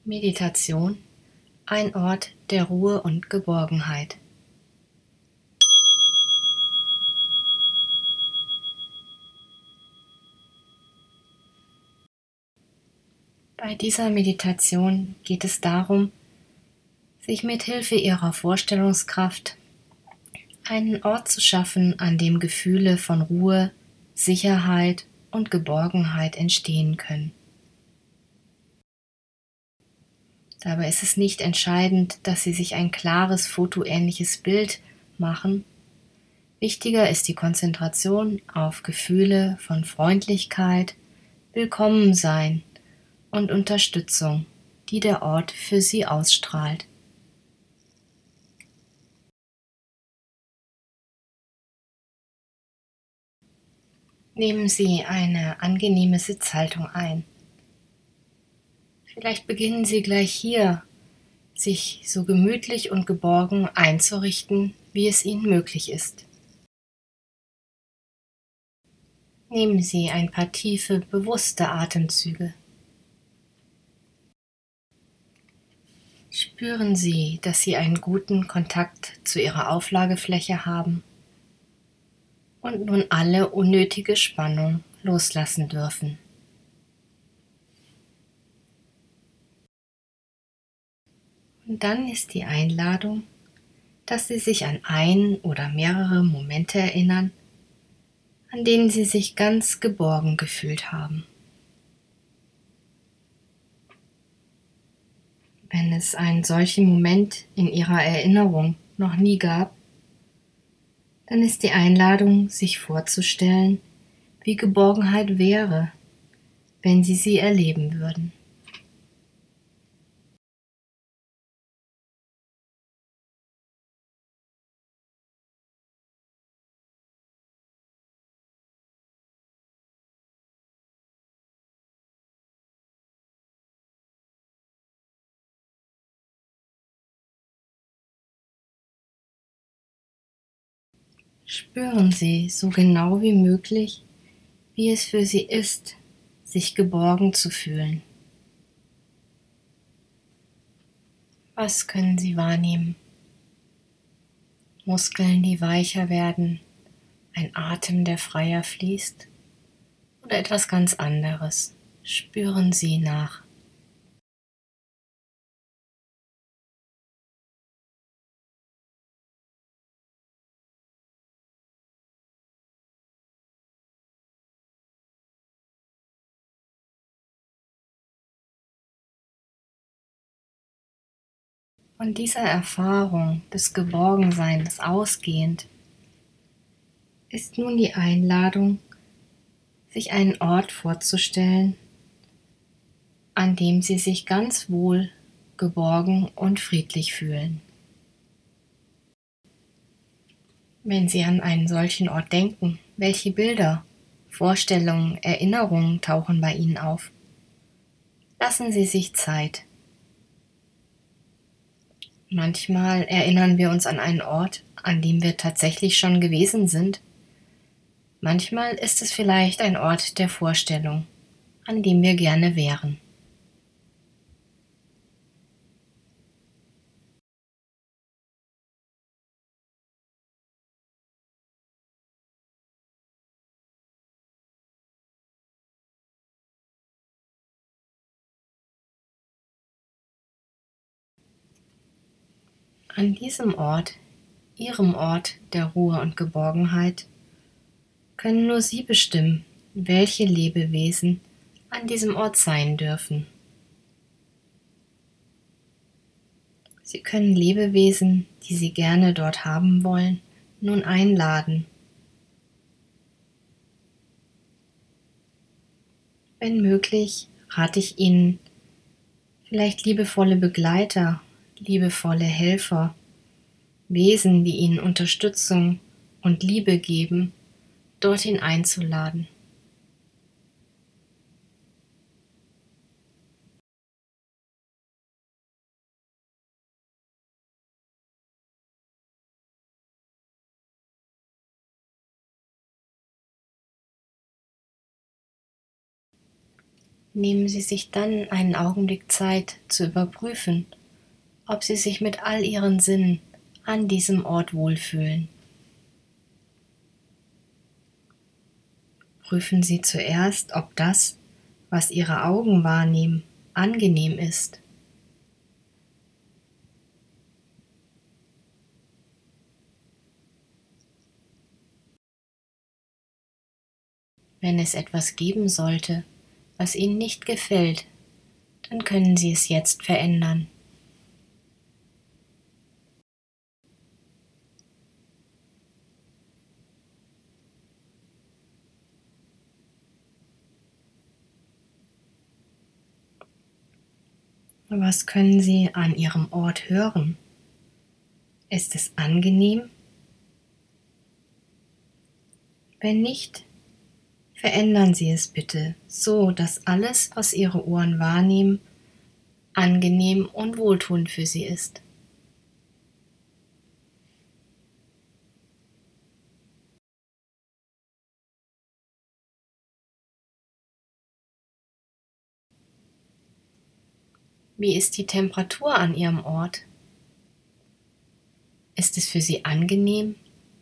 Meditation, ein Ort der Ruhe und Geborgenheit. Bei dieser Meditation geht es darum, sich mit Hilfe ihrer Vorstellungskraft einen Ort zu schaffen, an dem Gefühle von Ruhe, Sicherheit und Geborgenheit entstehen können. Dabei ist es nicht entscheidend, dass Sie sich ein klares fotoähnliches Bild machen. Wichtiger ist die Konzentration auf Gefühle von Freundlichkeit, Willkommensein und Unterstützung, die der Ort für Sie ausstrahlt. Nehmen Sie eine angenehme Sitzhaltung ein. Vielleicht beginnen Sie gleich hier, sich so gemütlich und geborgen einzurichten, wie es Ihnen möglich ist. Nehmen Sie ein paar tiefe, bewusste Atemzüge. Spüren Sie, dass Sie einen guten Kontakt zu Ihrer Auflagefläche haben und nun alle unnötige Spannung loslassen dürfen. Und dann ist die Einladung, dass Sie sich an ein oder mehrere Momente erinnern, an denen Sie sich ganz geborgen gefühlt haben. Wenn es einen solchen Moment in Ihrer Erinnerung noch nie gab, dann ist die Einladung, sich vorzustellen, wie Geborgenheit wäre, wenn Sie sie erleben würden. Spüren Sie so genau wie möglich, wie es für Sie ist, sich geborgen zu fühlen. Was können Sie wahrnehmen? Muskeln, die weicher werden, ein Atem, der freier fließt oder etwas ganz anderes? Spüren Sie nach. Von dieser Erfahrung des Geborgenseins ausgehend ist nun die Einladung, sich einen Ort vorzustellen, an dem Sie sich ganz wohl, geborgen und friedlich fühlen. Wenn Sie an einen solchen Ort denken, welche Bilder, Vorstellungen, Erinnerungen tauchen bei Ihnen auf? Lassen Sie sich Zeit. Manchmal erinnern wir uns an einen Ort, an dem wir tatsächlich schon gewesen sind. Manchmal ist es vielleicht ein Ort der Vorstellung, an dem wir gerne wären. An diesem Ort, Ihrem Ort der Ruhe und Geborgenheit, können nur Sie bestimmen, welche Lebewesen an diesem Ort sein dürfen. Sie können Lebewesen, die Sie gerne dort haben wollen, nun einladen. Wenn möglich, rate ich Ihnen, vielleicht liebevolle Begleiter, liebevolle Helfer, Wesen, die Ihnen Unterstützung und Liebe geben, dorthin einzuladen. Nehmen Sie sich dann einen Augenblick Zeit zu überprüfen, ob Sie sich mit all Ihren Sinnen an diesem Ort wohlfühlen. Prüfen Sie zuerst, ob das, was Ihre Augen wahrnehmen, angenehm ist. Wenn es etwas geben sollte, was Ihnen nicht gefällt, dann können Sie es jetzt verändern. Was können Sie an Ihrem Ort hören? Ist es angenehm? Wenn nicht, verändern Sie es bitte, so dass alles, was Ihre Ohren wahrnehmen, angenehm und wohltuend für Sie ist. Wie ist die Temperatur an Ihrem Ort? Ist es für Sie angenehm?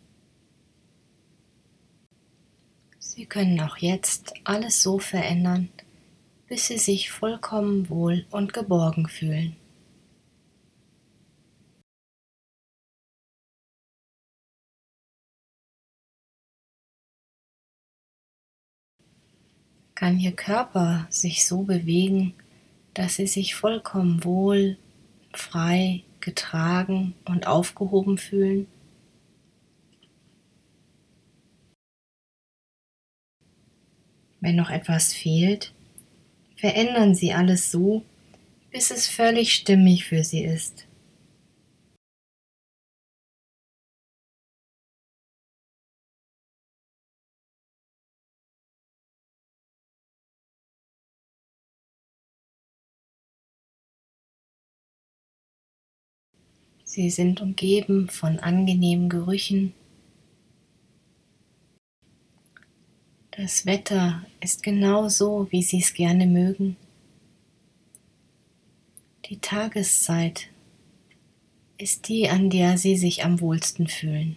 Sie können auch jetzt alles so verändern, bis Sie sich vollkommen wohl und geborgen fühlen. Kann Ihr Körper sich so bewegen, dass Sie sich vollkommen wohl, frei, getragen und aufgehoben fühlen? Wenn noch etwas fehlt, verändern Sie alles so, bis es völlig stimmig für Sie ist. Sie sind umgeben von angenehmen Gerüchen. Das Wetter ist genau so, wie Sie es gerne mögen. Die Tageszeit ist die, an der Sie sich am wohlsten fühlen.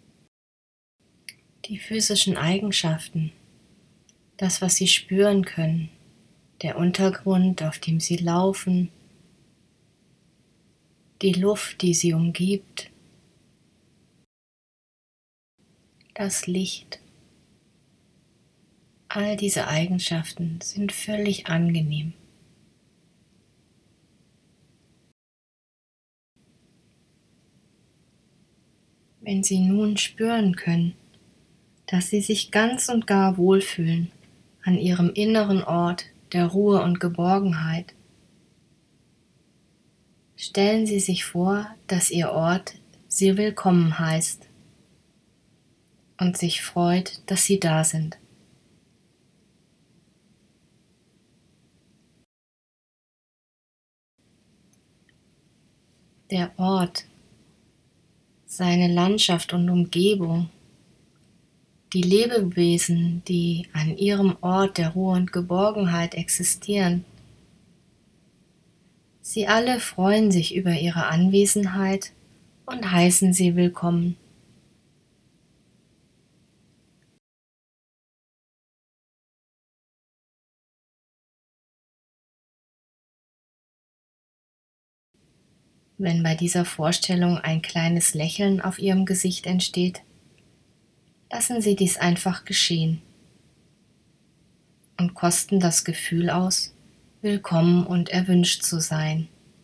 Die physischen Eigenschaften, das, was Sie spüren können, der Untergrund, auf dem Sie laufen, die Luft, die Sie umgibt, das Licht, all diese Eigenschaften sind völlig angenehm. Wenn Sie nun spüren können, dass Sie sich ganz und gar wohlfühlen an Ihrem inneren Ort der Ruhe und Geborgenheit, stellen Sie sich vor, dass Ihr Ort Sie willkommen heißt und sich freut, dass Sie da sind. Der Ort, seine Landschaft und Umgebung, die Lebewesen, die an Ihrem Ort der Ruhe und Geborgenheit existieren, sie alle freuen sich über Ihre Anwesenheit und heißen Sie willkommen. Wenn bei dieser Vorstellung ein kleines Lächeln auf Ihrem Gesicht entsteht, lassen Sie dies einfach geschehen und kosten das Gefühl aus, willkommen und erwünscht zu sein.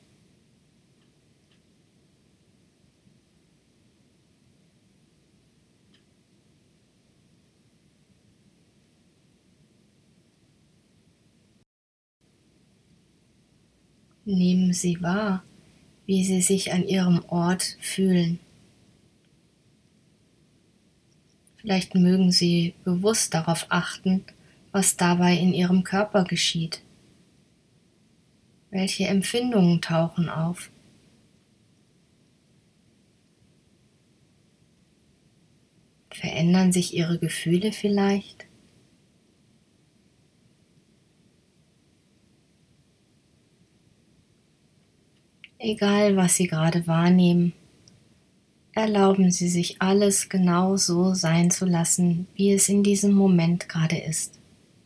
Nehmen Sie wahr, wie Sie sich an Ihrem Ort fühlen. Vielleicht mögen Sie bewusst darauf achten, was dabei in Ihrem Körper geschieht. Welche Empfindungen tauchen auf? Verändern sich Ihre Gefühle vielleicht? Egal, was Sie gerade wahrnehmen, erlauben Sie sich alles genau so sein zu lassen, wie es in diesem Moment gerade ist.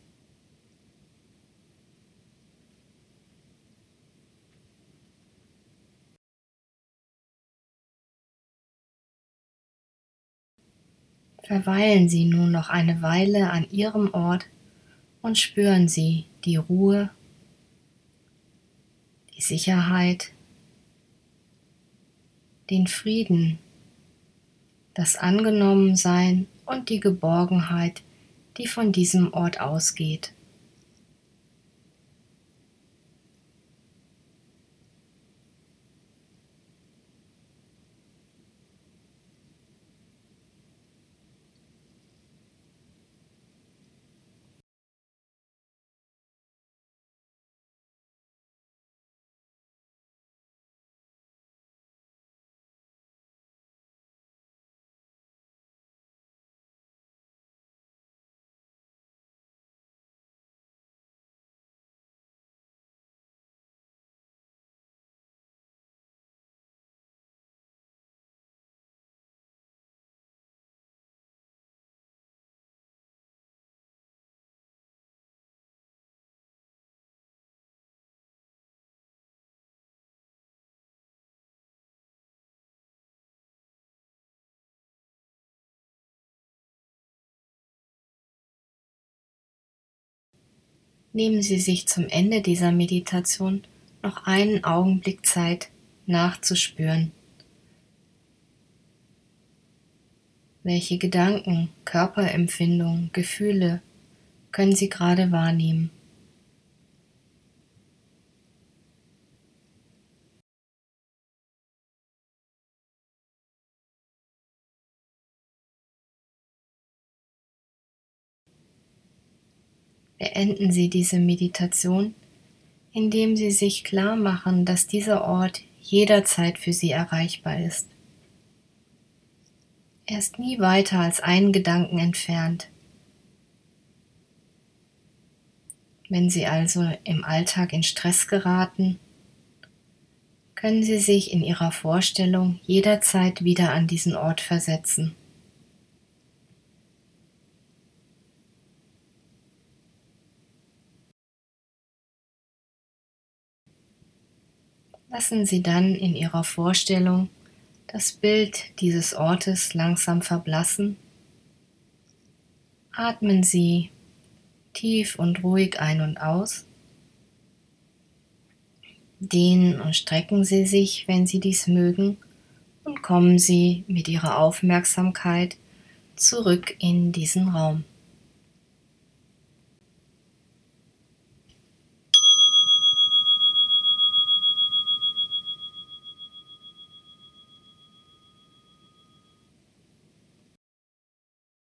Verweilen Sie nun noch eine Weile an Ihrem Ort und spüren Sie die Ruhe, die Sicherheit, den Frieden, das Angenommensein und die Geborgenheit, die von diesem Ort ausgeht. Nehmen Sie sich zum Ende dieser Meditation noch einen Augenblick Zeit, nachzuspüren, welche Gedanken, Körperempfindungen, Gefühle können Sie gerade wahrnehmen. Beenden Sie diese Meditation, indem Sie sich klar machen, dass dieser Ort jederzeit für Sie erreichbar ist. Er ist nie weiter als einen Gedanken entfernt. Wenn Sie also im Alltag in Stress geraten, können Sie sich in Ihrer Vorstellung jederzeit wieder an diesen Ort versetzen. Lassen Sie dann in Ihrer Vorstellung das Bild dieses Ortes langsam verblassen. Atmen Sie tief und ruhig ein und aus. Dehnen und strecken Sie sich, wenn Sie dies mögen, und kommen Sie mit Ihrer Aufmerksamkeit zurück in diesen Raum.